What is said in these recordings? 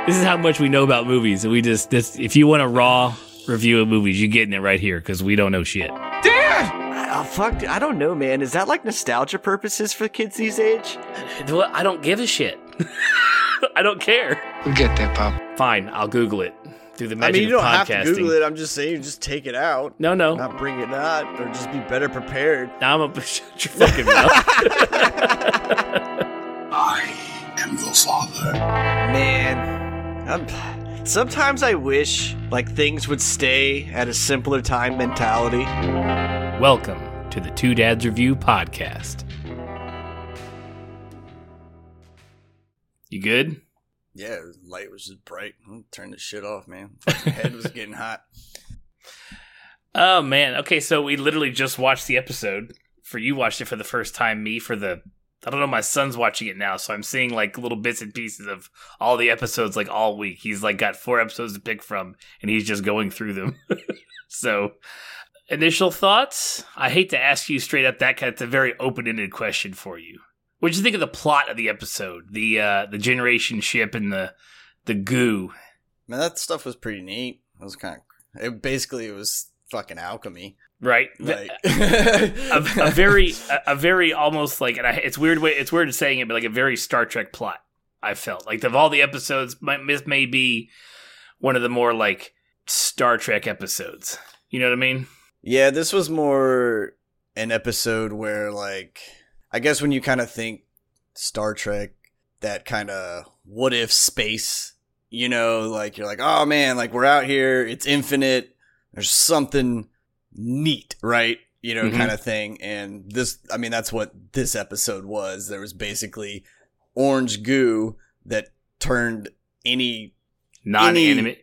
This is how much we know about movies. And we just if you want a raw review of movies, you're getting it right here because we don't know shit. Oh, fuck, I don't know, man. Is that like nostalgia purposes for kids these age? I don't give a shit. I don't care. We'll get there, Pop. Fine, I'll Google it through the magic I mean, you don't of have podcasting. to Google it. I'm just saying, just take it out. No. Not bring it out, or just be better prepared. Now I'm shut your fucking mouth. I am your father. Man, sometimes I wish like things would stay at a simpler time mentality. Welcome to the Two Dads Review podcast. You good? Yeah, the light was just bright. Turn this shit off, man. My head was getting hot. Oh, man. Okay, so we literally just watched the episode. For you watched it for the first time, me for the... I don't know, my son's watching it now, so I'm seeing like little bits and pieces of all the episodes like all week. He's like got 4 episodes to pick from, and he's just going through them. So, initial thoughts? I hate to ask you straight up that kind of, it's a very open-ended question for you. What did you think of the plot of the episode? The generation ship and the goo. Man, that stuff was pretty neat. It was it was fucking alchemy. Right, Like a very almost like, and it's weird to saying it, but like a very Star Trek plot. I felt like of all the episodes, this may be one of the more like Star Trek episodes. You know what I mean? Yeah, this was more an episode where like, I guess when you kind of think Star Trek, that kind of what if space, you know, like you're like, oh man, like we're out here, it's infinite. There's something neat, right? You know, kind of thing. And this, I mean, that's what this episode was. There was basically orange goo that turned any inanimate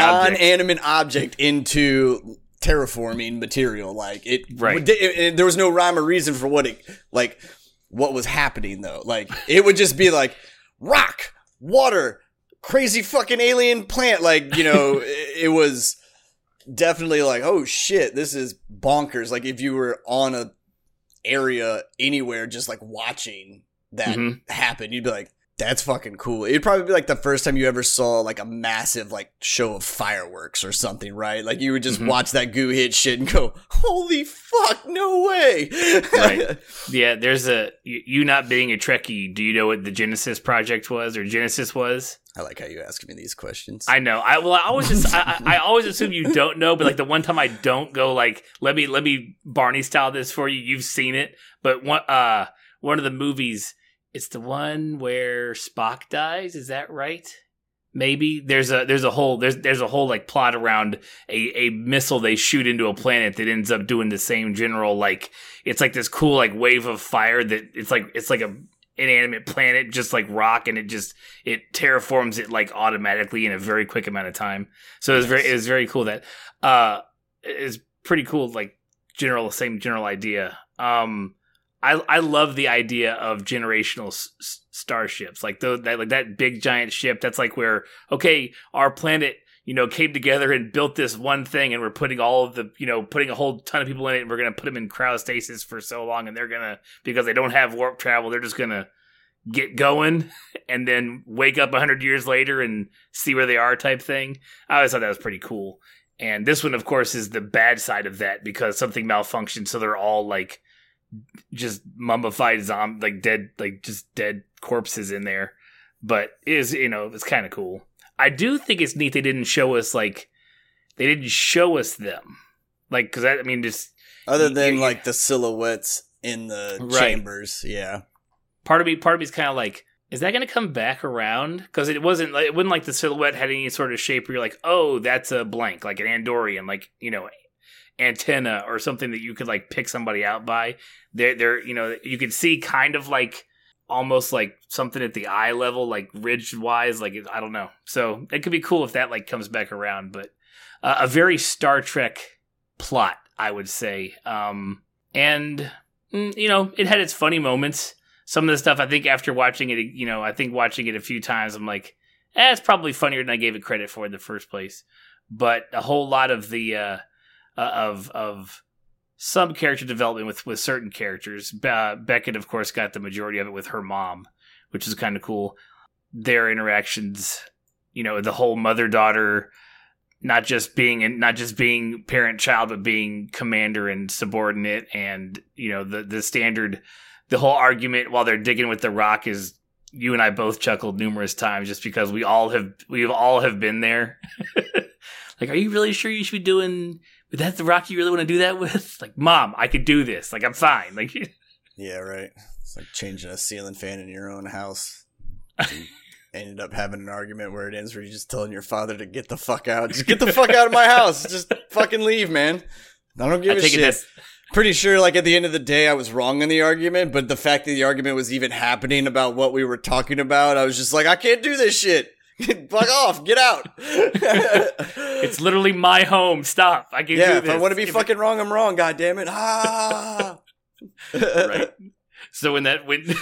object into terraforming material. Like it, right. There was no rhyme or reason for what was happening though. Like it would just be like rock, water, crazy fucking alien plant. Like, you know, it was definitely like, oh shit, this is bonkers. Like if you were on a area anywhere just like watching that happen, you'd be like, that's fucking cool. It'd probably be like the first time you ever saw like a massive like show of fireworks or something, right? Like you would just watch that goo hit shit and go, holy fuck, no way. Right. Yeah, there's you not being a Trekkie, do you know what the Genesis project was or Genesis was? I like how you ask me these questions. I know. I always assume you don't know, but like the one time I don't go like, let me Barney style this for you. You've seen it, but one of the movies, it's the one where Spock dies. Is that right? Maybe there's a whole like plot around a missile they shoot into a planet that ends up doing the same general, like it's like this cool like wave of fire that it's like a inanimate planet, just like rock, and it terraforms it like automatically in a very quick amount of time. So it was very cool. That is pretty cool. Like same general idea. I love the idea of generational starships, like that big giant ship. That's like where, okay, our planet, you know, came together and built this one thing, and we're putting putting a whole ton of people in it, and we're going to put them in cryostasis for so long, and they're going to, because they don't have warp travel, they're just going to get going and then wake up 100 years later and see where they are type thing. I always thought that was pretty cool. And this one, of course, is the bad side of that because something malfunctioned, so they're all like just mummified dead corpses in there. But it's kind of cool. I do think it's neat they didn't show us them, like, because I mean, just other than like the silhouettes in the chambers. Yeah, part of me is kind of like, is that going to come back around? Because it wasn't like the silhouette had any sort of shape where you're like, oh, that's a blank, like an Andorian, like, you know, antenna or something that you could like pick somebody out by. They're you know, you could see kind of like almost like something at the eye level, like ridge wise, like I don't know. So it could be cool if that like comes back around. But a very Star Trek plot, I would say. And you know, it had its funny moments. Some of the stuff, I think after watching it, you know, watching it a few times, I'm like, it's probably funnier than I gave it credit for in the first place. But a whole lot of the of some character development with certain characters. Beckett, of course, got the majority of it with her mom, which is kind of cool. Their interactions the whole mother-daughter not just being parent-child, but being commander and subordinate, and the standard, the whole argument while they're digging with the rock is, you and I both chuckled numerous times just because we all have been there. Like, are you really sure you should be doing? But that's the rock you really want to do that with? Like, Mom, I could do this. Like, I'm fine. Like, yeah, right. It's like changing a ceiling fan in your own house. Ended up having an argument where it ends where you're just telling your father to get the fuck out. Just get the fuck out of my house. Just fucking leave, man. I don't give a shit. Pretty sure, like, at the end of the day, I was wrong in the argument, but the fact that the argument was even happening about what we were talking about, I was just like, I can't do this shit. Fuck off. Get out. It's literally my home. Stop. I can do this. If I want to be fucking wrong, I'm wrong. God damn it. Right. So when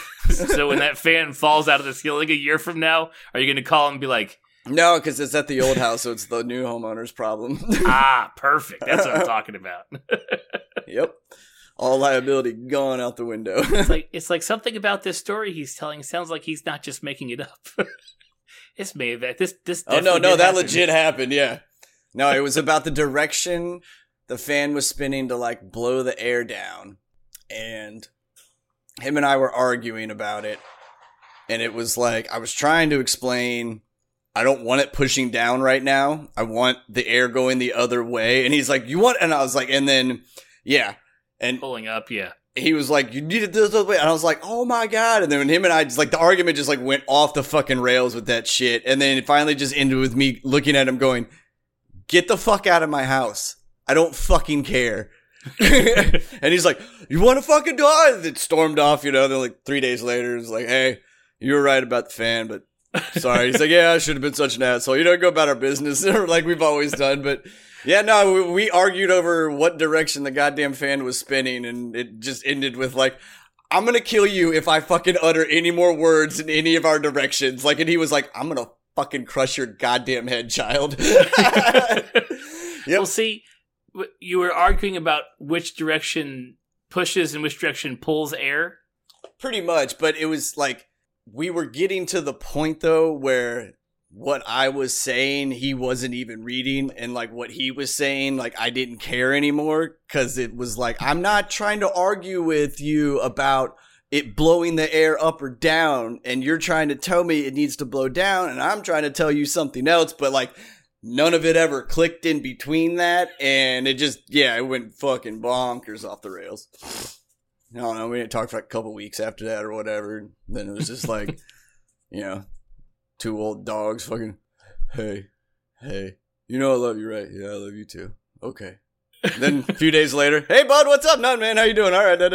that fan falls out of the ceiling a year from now, are you going to call and be like, no, because it's at the old house, so it's the new homeowner's problem. Perfect. That's what I'm talking about. Yep. All liability gone out the window. It's like something about this story he's telling sounds like he's not just making it up. This may have this. Oh no, that legit happened. Yeah. No, it was about the direction the fan was spinning to like blow the air down, and him and I were arguing about it, and it was like I was trying to explain, I don't want it pushing down right now. I want the air going the other way. And he's like, you want? And I was like, and then, yeah. And pulling up, yeah. He was like, you need it this other way. And I was like, oh my God. And then when him and I just like, the argument just like went off the fucking rails with that shit. And then it finally just ended with me looking at him going, get the fuck out of my house. I don't fucking care. And he's like, you want to fucking die? And it stormed off, Then like 3 days later, it's like, hey, you were right about the fan, but sorry. He's like, yeah, I should have been such an asshole. Go about our business like we've always done. But yeah, no, we argued over what direction the goddamn fan was spinning, and it just ended with like, I'm going to kill you if I fucking utter any more words in any of our directions. Like, and he was like, I'm going to fucking crush your goddamn head, child. Yep. Well, see, you were arguing about which direction pushes and which direction pulls air. Pretty much, but it was like, we were getting to the point, though, where what I was saying, he wasn't even reading, and, like, what he was saying, like, I didn't care anymore, because it was like, I'm not trying to argue with you about it blowing the air up or down, and you're trying to tell me it needs to blow down, and I'm trying to tell you something else, but, like, none of it ever clicked in between that, and it just, it went fucking bonkers off the rails. I don't know, we didn't talk for like a couple weeks after that or whatever. Then it was just like, two old dogs fucking, hey, I love you, right? Yeah, I love you too. Okay. Then a few days later, hey, bud, what's up? Nothing, man. How you doing? All right.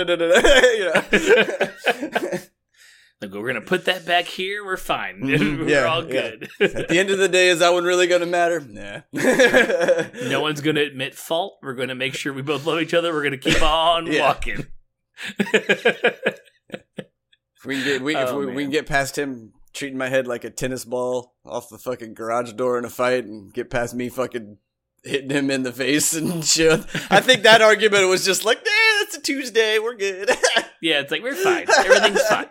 Like, we're going to put that back here. We're fine. We're all good. At the end of the day, is that one really going to matter? Nah. No one's going to admit fault. We're going to make sure we both love each other. We're going to keep on walking. If we can get past him treating my head like a tennis ball off the fucking garage door in a fight, and get past me fucking hitting him in the face and shit, I think that argument was just like, it's a Tuesday, we're good. Yeah, it's like, we're fine, everything's fine.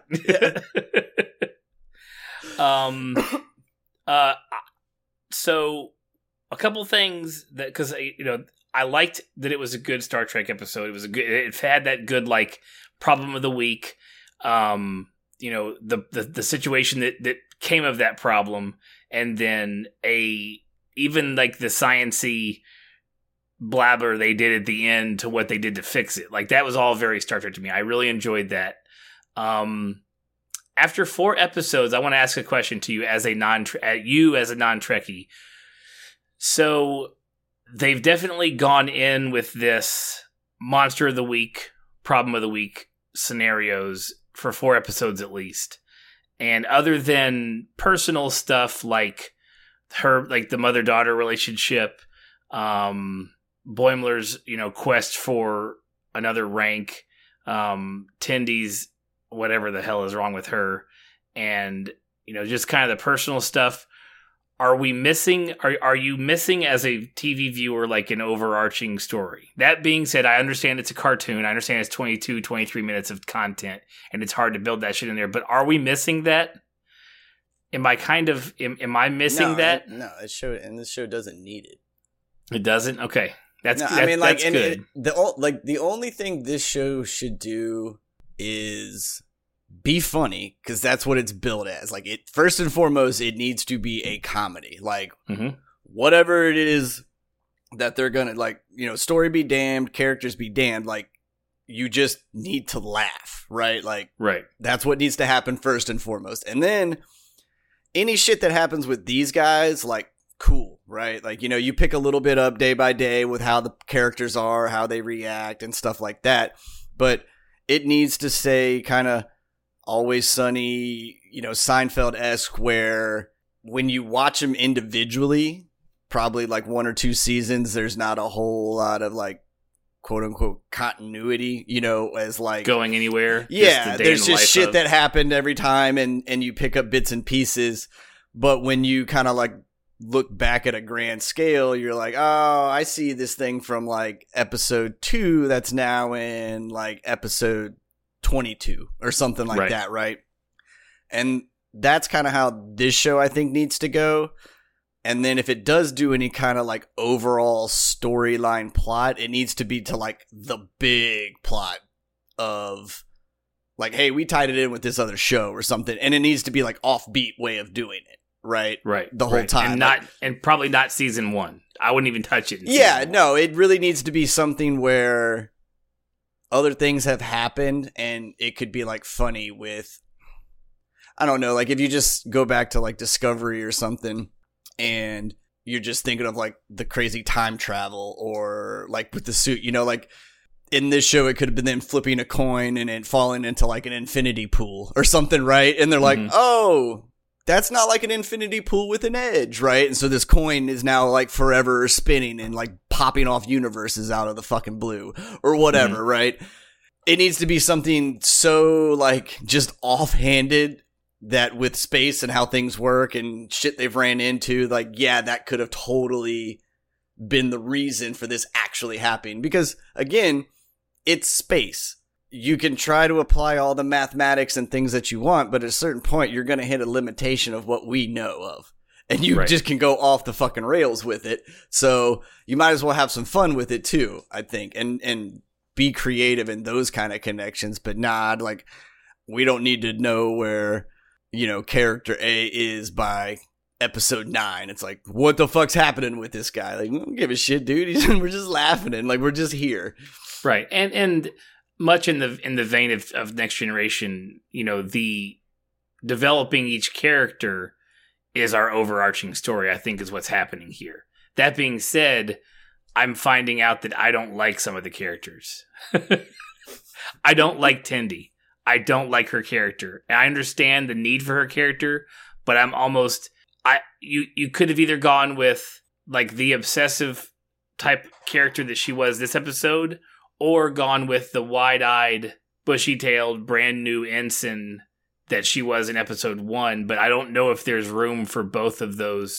So a couple things that, because I liked that it was a good Star Trek episode. It had that good, like, problem of the week. The situation that came of that problem, and then even like the science-y blabber they did at the end to what they did to fix it. Like, that was all very Star Trek to me. I really enjoyed that. After 4 episodes, I want to ask a question to you as a non-Trekkie. So they've definitely gone in with this monster of the week, problem of the week scenarios for 4 episodes at least. And other than personal stuff like the mother-daughter relationship, Boimler's, quest for another rank, Tendy's whatever the hell is wrong with her, and, just kind of the personal stuff. Are you missing as a TV viewer, like, an overarching story? That being said, I understand it's a cartoon. I understand it's 22, 23 minutes of content, and it's hard to build that shit in there. But are we missing that? Am I am I missing No, that? this show doesn't need it. It doesn't? Okay. That's I mean, like, that's good. The only thing this show should do is be funny, because that's what it's billed as. Like, it first and foremost, it needs to be a comedy. Like, whatever it is that they're gonna, like, you know, story be damned, characters be damned. Like, you just need to laugh, right? Like, right. That's what needs to happen first and foremost. And then any shit that happens with these guys, like, cool, right? Like, you know, you pick a little bit up day by day with how the characters are, how they react and stuff like that. But it needs to say kind of Always Sunny, you know, Seinfeld-esque, where when you watch them individually, probably like 1 or 2 seasons, there's not a whole lot of like quote unquote continuity, you know, as like going anywhere. Yeah, there's just shit that happened every time, and you pick up bits and pieces. But when you kind of like look back at a grand scale, you're like, oh, I see this thing from like episode 2 that's now in like episode 22 or something like that, right? And that's kind of how this show, I think, needs to go. And then if it does do any kind of like overall storyline plot, it needs to be to like the big plot of like, hey, we tied it in with this other show or something. And it needs to be like offbeat way of doing it. Right. The whole time. And probably not season 1. I wouldn't even touch it. Yeah, no, it really needs to be something where other things have happened and it could be like funny with, I don't know, like if you just go back to like Discovery or something and you're just thinking of like the crazy time travel, or like with the suit, you know, like in this show, it could have been them flipping a coin and it falling into like an infinity pool or something, right? And they're like, oh, that's not like an infinity pool with an edge, right? And so this coin is now like forever spinning and like popping off universes out of the fucking blue or whatever, right? It needs to be something so like just offhanded that with space and how things work and shit they've ran into, like, yeah, that could have totally been the reason for this actually happening. Because again, it's space. You can try to apply all the mathematics and things that you want, but at a certain point, you're going to hit a limitation of what we know of. And you just can go off the fucking rails with it. So you might as well have some fun with it too, I think. And be creative in those kind of connections, but not like, we don't need to know where, you know, character A is by episode 9. It's like, what the fuck's happening with this guy? Like, we don't give a shit, dude. We're just laughing and like, we're just here. Right. And much in the vein of Next Generation, you know, the developing each character is our overarching story, I think, is what's happening here. That being said, I'm finding out that I don't like some of the characters. I don't like Tendi. I don't like her character. And I understand the need for her character, but I'm almost you could have either gone with like the obsessive type character that she was this episode, or gone with the wide-eyed, bushy-tailed, brand new ensign that she was in episode 1. But I don't know if there's room for both of those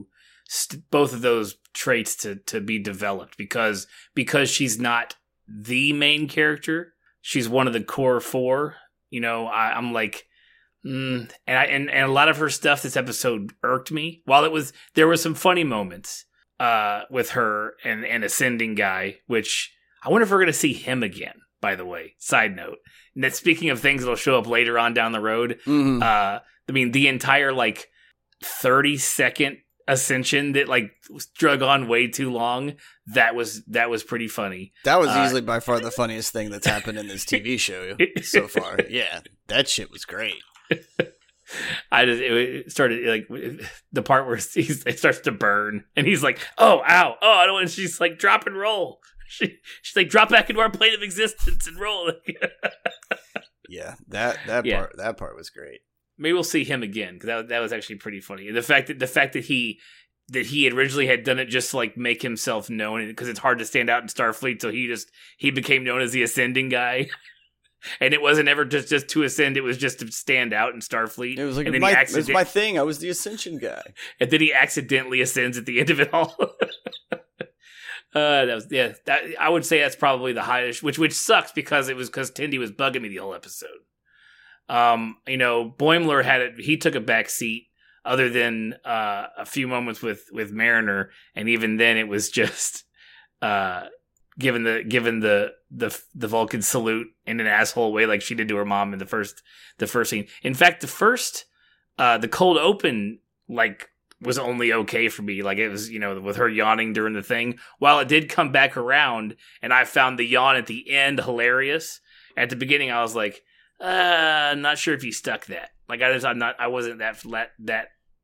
traits to be developed because she's not the main character. She's one of the core 4. You know, I'm like, and a lot of her stuff this episode irked me. While there were some funny moments with her and Ascending guy, which I wonder if we're going to see him again, by the way. Side note. And that, speaking of things that'll show up later on down the road, I mean, the entire, like, 30-second ascension that, like, drug on way too long, that was pretty funny. That was easily by far the funniest thing that's happened in this TV show so far. Yeah, that shit was great. It started like the part where it starts to burn and he's like, oh, ow, oh, I don't want. She's like, drop and roll. She's like, drop back into our plane of existence and roll. Yeah, that part was great. Maybe we'll see him again because that was actually pretty funny. And the fact that he originally had done it just to like make himself known, because it's hard to stand out in Starfleet, so he became known as the Ascending guy. And it wasn't ever just to ascend; it was just to stand out in Starfleet. It was like, it was my thing. I was the Ascension guy, and then he accidentally ascends at the end of it all. I would say that's probably the highest, which sucks because Tendi was bugging me the whole episode. You know, Boimler he took a back seat. other than a few moments with Mariner, and even then it was just given the Vulcan salute in an asshole way like she did to her mom in the first scene. In fact, the cold open like was only okay for me. Like it was, with her yawning during the thing. While it did come back around, and I found the yawn at the end hilarious. At the beginning, I was like, I'm not sure if you stuck that. Like I wasn't that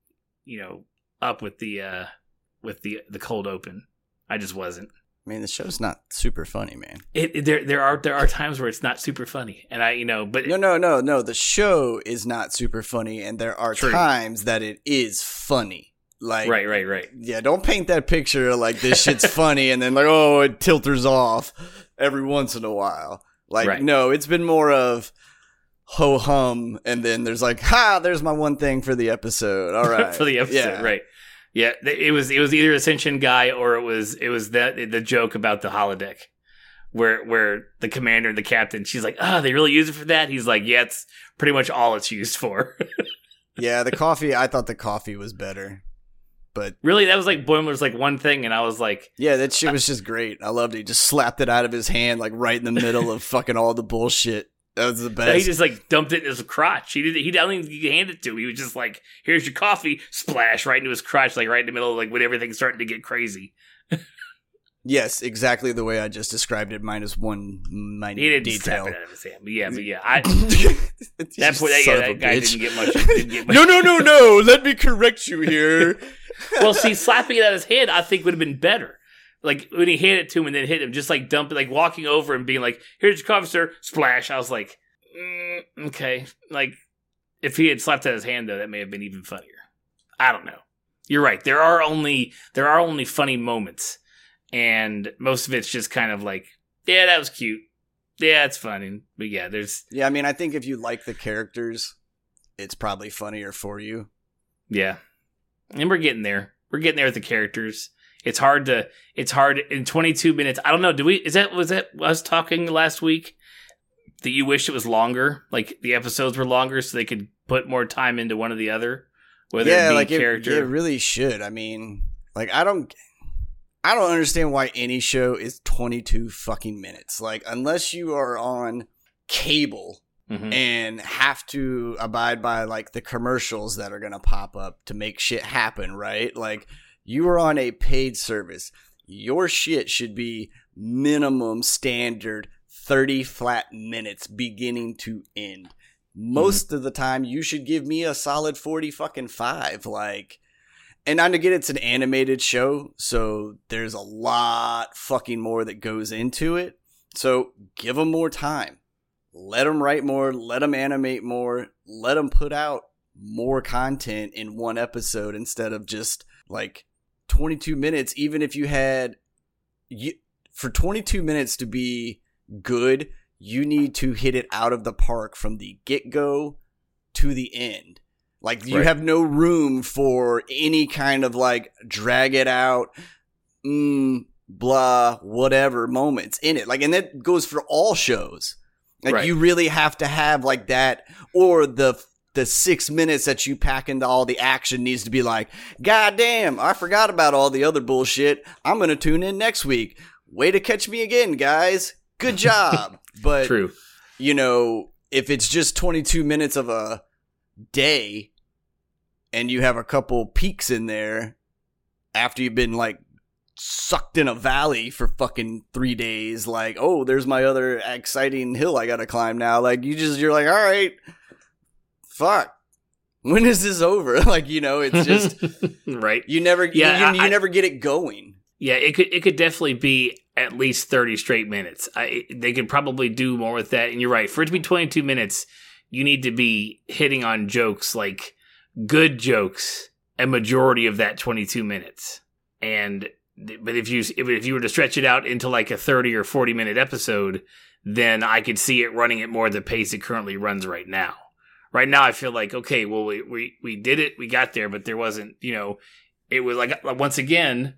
up with the cold open. I just wasn't. I mean, the show's not super funny, man. There are times where it's not super funny, and but no. The show is not super funny, and there are times that it is funny. Like right. Yeah, don't paint that picture like this shit's funny, and then like it tilters off every once in a while. Like no, it's been more of ho hum, and then there's like there's my one thing for the episode. All right, for the episode, right. Yeah, it was either Ascension guy or it was the joke about the holodeck where the commander and the captain, she's like, they really use it for that? He's like, yeah, it's pretty much all it's used for. Yeah, the coffee, I thought the coffee was better. But really, that was like Boimler's like one thing, and I was like, yeah, that shit was just great. I loved it. He just slapped it out of his hand like right in the middle of fucking all the bullshit. That was the best. He just like dumped it in his crotch. He didn't even hand it to him. He was just like, "Here's your coffee," splash right into his crotch, like right in the middle of like when everything's starting to get crazy. Yes, exactly the way I just described it. Minus one minute he didn't detail. Slap it out of his hand, but yeah. That guy didn't get much. No. Let me correct you here. Well, see, slapping it out of his hand, I think would have been better. Like, when he handed it to him and then hit him, just, like, dump it, like, walking over and being like, here's your coffee, sir, splash. I was like, okay. Like, if he had slapped out his hand, though, that may have been even funnier. I don't know. You're right. There are only funny moments, and most of it's just kind of like, yeah, that was cute. Yeah, it's funny. But, yeah, Yeah, I mean, I think if you like the characters, it's probably funnier for you. Yeah. And we're getting there. We're getting there with the characters. It's hard in 22 minutes. I don't know. Was that us talking last week that you wish it was longer? Like the episodes were longer so they could put more time into one or the other? Whether it be like character. It really should. I mean, like I don't understand why any show is 22 fucking minutes. Like unless you are on cable and have to abide by like the commercials that are going to pop up to make shit happen, right? Like you are on a paid service. Your shit should be minimum standard 30 flat minutes beginning to end. Most of the time you should give me a solid 40 fucking 5. Like, and I get it's an animated show, so there's a lot fucking more that goes into it. So give them more time. Let them write more. Let them animate more. Let them put out more content in one episode instead of just like 22 minutes. Even if you had for 22 minutes to be good, you need to hit it out of the park from the get-go to the end. Like you have no room for any kind of like drag it out, blah, whatever moments in it. Like, and that goes for all shows. Like you really have to have like that, or the 6 minutes that you pack into all the action needs to be like, God damn, I forgot about all the other bullshit. I'm going to tune in next week. Way to catch me again, guys. Good job. But, True. You know, if it's just 22 minutes of a day and you have a couple peaks in there after you've been like sucked in a valley for fucking 3 days, like, oh, there's my other exciting hill I gotta climb now. Like, you're like, all right, fuck. When is this over? Like, you know, it's just right. You never, you never get it going. Yeah, it could definitely be at least 30 straight minutes. They could probably do more with that. And you're right. For it to be 22 minutes, you need to be hitting on jokes, like good jokes, a majority of that 22 minutes. But if you were to stretch it out into like a 30 or 40 minute episode, then I could see it running at more the pace it currently runs right now. Right now, I feel like, okay, well, we did it, we got there, but there wasn't, it was like, once again,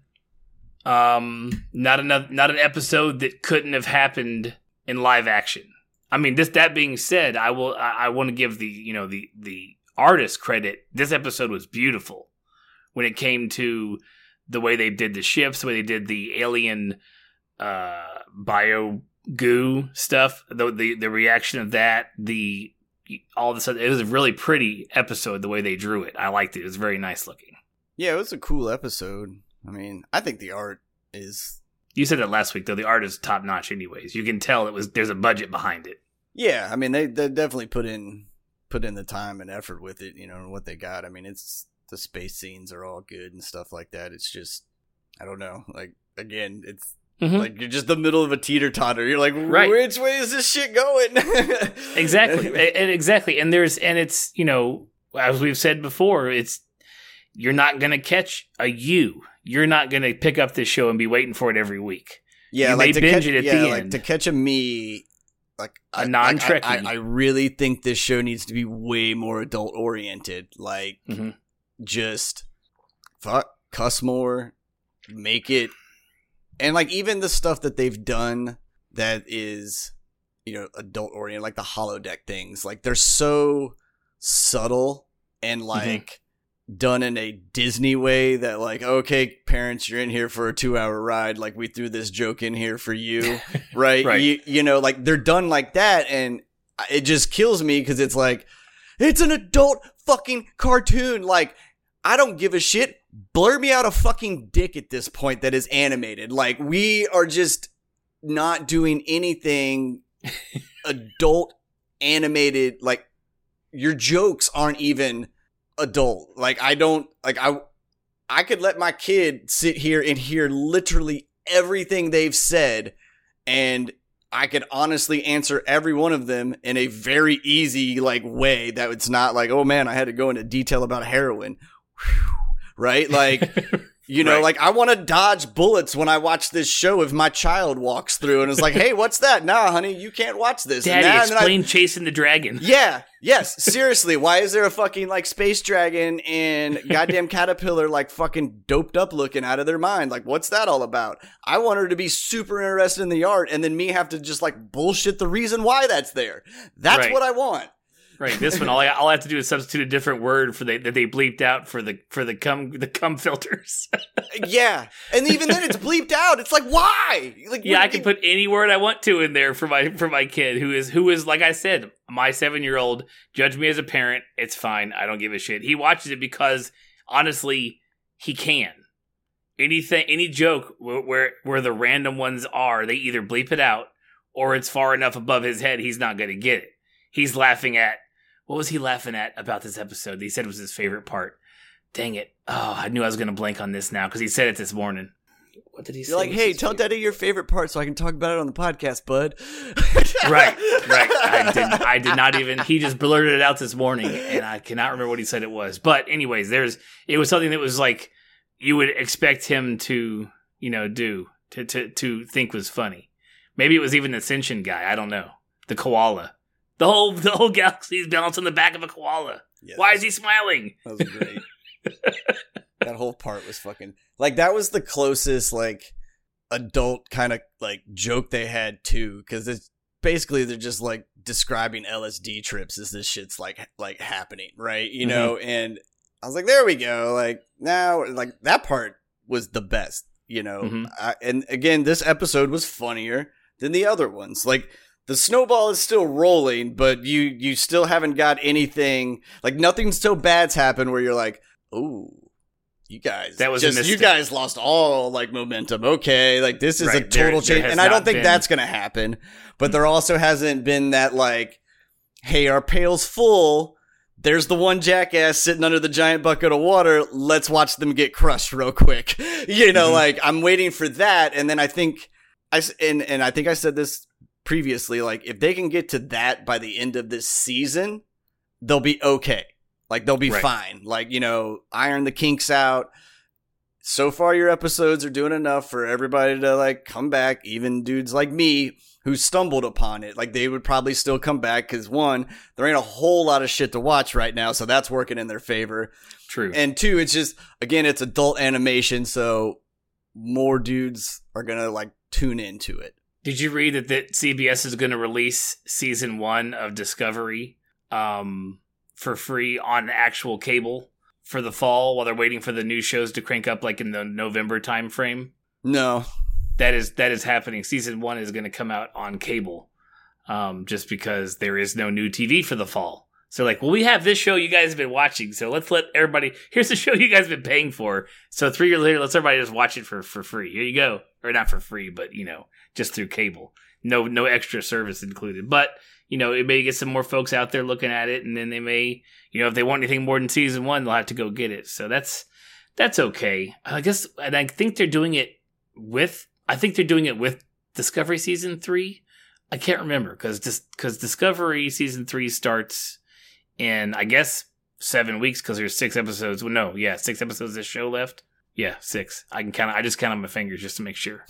not an episode that couldn't have happened in live action. I mean, that being said, I want to give the artist credit, this episode was beautiful when it came to the way they did the ships, the way they did the alien bio goo stuff, the reaction of that, all of a sudden, it was a really pretty episode the way they drew it. I liked it. It was very nice looking. Yeah, it was a cool episode. I mean, I think the art is... You said it last week, though. The art is top notch anyways. You can tell there's a budget behind it. Yeah, I mean, they definitely put in the time and effort with it, and what they got. I mean, it's the space scenes are all good and stuff like that. It's just, I don't know. Like, again, it's like you're just the middle of a teeter-totter. You're like, right. Which way is this shit going? Exactly. And it's, as we've said before, you're not going to catch a U. You're not going to pick up this show and be waiting for it every week. Yeah, you like may binge it at the end. To catch a me, like a non-Trekkie. I really think this show needs to be way more adult-oriented. Like, just cuss more, make it, and like even the stuff that they've done that is, adult-oriented, like the holodeck things, like they're so subtle and like done in a Disney way that like, okay, parents, you're in here for a 2-hour ride. Like, we threw this joke in here for you, right? Right. Like they're done like that. And it just kills me because it's like, it's an adult fucking cartoon. Like, I don't give a shit. Blur me out a fucking dick at this point that is animated. Like, we are just not doing anything adult animated. Like, your jokes aren't even adult. Like, I could let my kid sit here and hear literally everything they've said, and I could honestly answer every one of them in a very easy like way that it's not like, oh man, I had to go into detail about heroin. Whew. Right? Like, Right. Like, I want to dodge bullets when I watch this show if my child walks through and is like, hey, what's that? Nah, honey, you can't watch this. Daddy, explain Chasing the Dragon. Yeah. Yes. Seriously. Why is there a fucking like space dragon and goddamn caterpillar like fucking doped up looking out of their mind? Like, what's that all about? I want her to be super interested in the art and then me have to just like bullshit the reason why that's there. That's Right. what I want. Right, this one all I have to do is substitute a different word that they bleeped out for the cum filters. Yeah, and even then it's bleeped out. It's like, why? Like, Yeah, I can put any word I want to in there for my kid who is like I said, my 7-year-old. Judge me as a parent. It's fine. I don't give a shit. He watches it because honestly, he can. Any joke where the random ones are, they either bleep it out or it's far enough above his head he's not going to get it. He's laughing at. What was he laughing at about this episode? He said it was his favorite part. Dang it. Oh, I knew I was going to blank on this now because he said it this morning. What did he say? You're like, hey, tell Daddy your favorite part so I can talk about it on the podcast, bud. Right. I did not even, he just blurted it out this morning and I cannot remember what he said it was. But anyways, it was something that was like, you would expect him to, do, to think was funny. Maybe it was even the Ascension guy. I don't know. The koala. The whole galaxy is balanced on the back of a koala. Yeah, why is he smiling? That was great. That whole part was fucking like, that was the closest like adult kind of like joke they had too, because it's basically they're just like describing LSD trips as this shit's like happening, right? And I was like, there we go. Like, now, like, that part was the best, and again, this episode was funnier than the other ones. Like, the snowball is still rolling, but you still haven't got anything, like, nothing so bad's happened where you're like, ooh, you guys, you guys lost all like momentum. Okay, like, this is a total change, and I don't think that's gonna happen. But there also hasn't been that like, hey, our pail's full. There's the one jackass sitting under the giant bucket of water. Let's watch them get crushed real quick. Like, I'm waiting for that, and then I think I think I said this previously, like, if they can get to that by the end of this season, they'll be okay. Like, they'll be fine. Like, iron the kinks out. So far, your episodes are doing enough for everybody to, like, come back. Even dudes like me who stumbled upon it. Like, they would probably still come back because, one, there ain't a whole lot of shit to watch right now, so that's working in their favor. True. And two, it's just, again, it's adult animation, so more dudes are going to, like, tune into it. Did you read that CBS is going to release season 1 of Discovery for free on actual cable for the fall while they're waiting for the new shows to crank up like in the November time frame? No. That is happening. Season 1 is going to come out on cable, just because there is no new TV for the fall. So like, well, we have this show you guys have been watching, so let's let everybody. Here's the show you guys have been paying for. So 3 years later, let's everybody just watch it for free. Here you go, or not for free, but just through cable. No extra service included. But it may get some more folks out there looking at it, and then they may, if they want anything more than season 1, they'll have to go get it. So that's okay, I guess. And I think they're doing it with. I think they're doing it with Discovery Season 3. I can't remember, because Discovery Season 3 starts in, I guess, 7 weeks, because there's 6 episodes. Well, no, yeah, 6 episodes of this show left. Yeah, 6. I just count on my fingers just to make sure.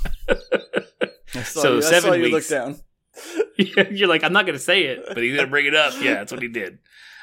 So 7 weeks. Look down. You're like, I'm not going to say it, but he's going to bring it up. Yeah, that's what he did.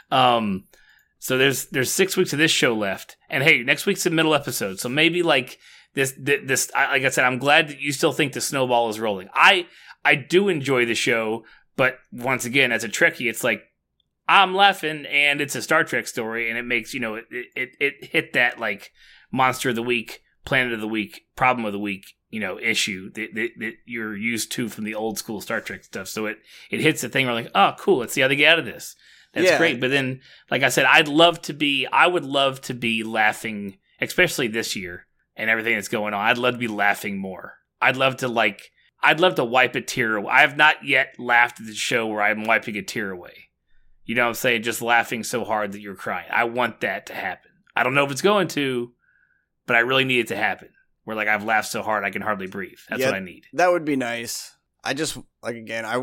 So there's 6 weeks of this show left. And hey, next week's the middle episode. So maybe like... This, like I said, I'm glad that you still think the snowball is rolling. I do enjoy the show, but once again, as a Trekkie, it's like, I'm laughing, and it's a Star Trek story, and it makes, it hit that, like, Monster of the Week, Planet of the Week, Problem of the Week, issue that you're used to from the old school Star Trek stuff. So it hits the thing where like, oh, cool, let's see how they get out of this. That's great. But then, like I said, I would love to be laughing, especially this year, and everything that's going on. I'd love to be laughing more. I'd love to wipe a tear away. I have not yet laughed at the show where I'm wiping a tear away. You know what I'm saying? Just laughing so hard that you're crying. I want that to happen. I don't know if it's going to, but I really need it to happen. Where like I've laughed so hard I can hardly breathe. That's what I need. That would be nice. I just, like, again, I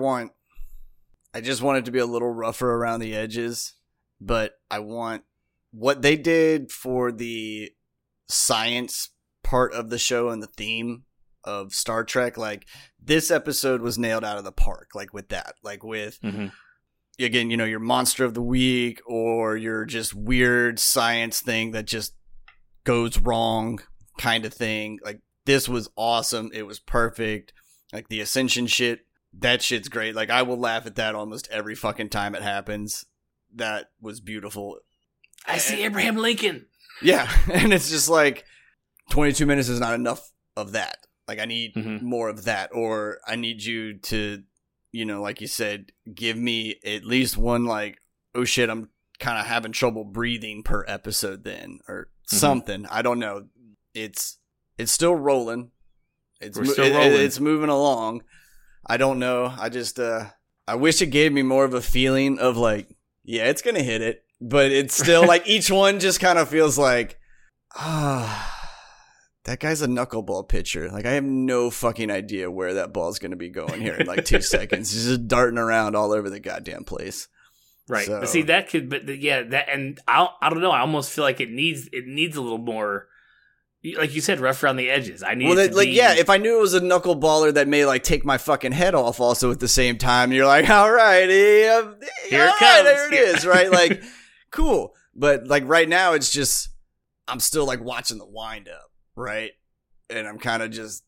just want it to be a little rougher around the edges, but I want what they did for the science part of the show and the theme of Star Trek. Like, this episode was nailed out of the park, like with that, like with again, your Monster of the Week or your just weird science thing that just goes wrong kind of thing. Like, this was awesome. It was perfect. Like the Ascension shit, that shit's great. Like, I will laugh at that almost every fucking time it happens. That was beautiful. I see Abraham Lincoln. Yeah, and it's just like 22 minutes is not enough of that. Like, I need more of that, or I need you to, like you said, give me at least one, like, oh shit, I'm kind of having trouble breathing per episode then, or something. I don't know. It's still rolling. We're still rolling. It's moving along. I don't know. I just, I wish it gave me more of a feeling of like, yeah, it's going to hit it. But it's still like each one just kind of feels like, that guy's a knuckleball pitcher. Like, I have no fucking idea where that ball's going to be going here in like 2 seconds. He's just darting around all over the goddamn place. Right. So. But see, that could, but yeah, that, and I don't know. I almost feel like it needs a little more, like you said, rough around the edges. I need if I knew it was a knuckleballer that may like take my fucking head off also at the same time, you're like, all right, here it comes. There it is, right? Like, cool. But like right now, it's just, I'm still like watching the wind up, right? And I'm kind of just,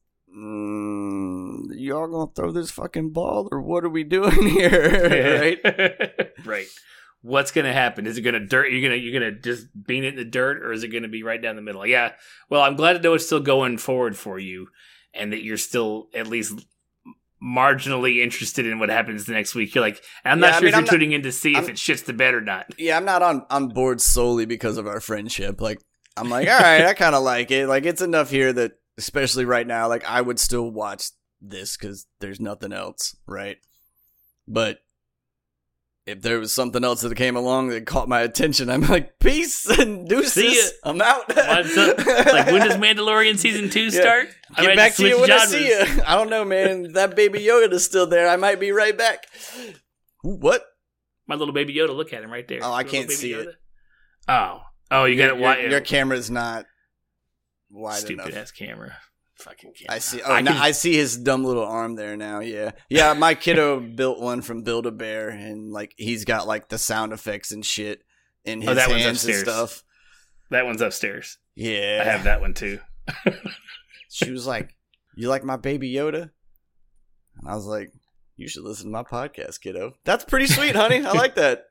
y'all gonna throw this fucking ball, or what are we doing here? Right? Right. What's gonna happen? Is it gonna dirt? You're gonna just bean it in the dirt, or is it gonna be right down the middle? Yeah. Well, I'm glad to know it's still going forward for you, and that you're still at least marginally interested in what happens the next week. You're like, I'm not sure if you're tuning in to see if it shits the bed or not. Yeah, I'm not on board solely because of our friendship. Like, I'm like, all right, I kind of like it. Like, it's enough here that, especially right now, like, I would still watch this because there's nothing else, right? But if there was something else that came along that caught my attention, I'm like, peace and deuces. See ya. I'm out. What's up? Like, when does Mandalorian season 2 start? Get back to you when I see you. I don't know, man. That Baby Yoda is still there. I might be right back. What? My little Baby Yoda. Look at him right there. Oh, I can't see it. Oh, you got it wide. Your camera's not wide enough. Stupid ass camera. Fucking camera. I see. Oh, I see his dumb little arm there now. Yeah. My kiddo built one from Build-A-Bear, and like he's got like the sound effects and shit in his hands and stuff. That one's upstairs. Yeah, I have that one too. She was like, "You like my Baby Yoda?" And I was like, You should listen to my podcast, kiddo. That's pretty sweet, honey. I like that.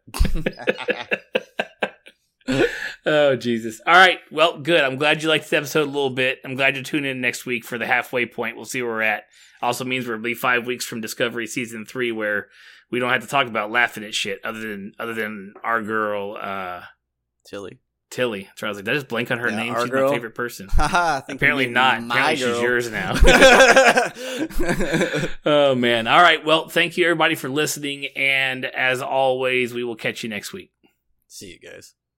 Oh, Jesus. All right. Well, good. I'm glad you liked this episode a little bit. I'm glad you're tuning in next week for the halfway point. We'll see where we're at. Also means we'll be 5 weeks from Discovery Season 3, where we don't have to talk about laughing at shit other than our girl, Tilly. That's right. I was like, did I just blank on her name? She's girl. my favorite person. Haha. Apparently not. Apparently girl. she's yours now. Oh, man. All right. Well, thank you, everybody, for listening. And as always, we will catch you next week. See you guys.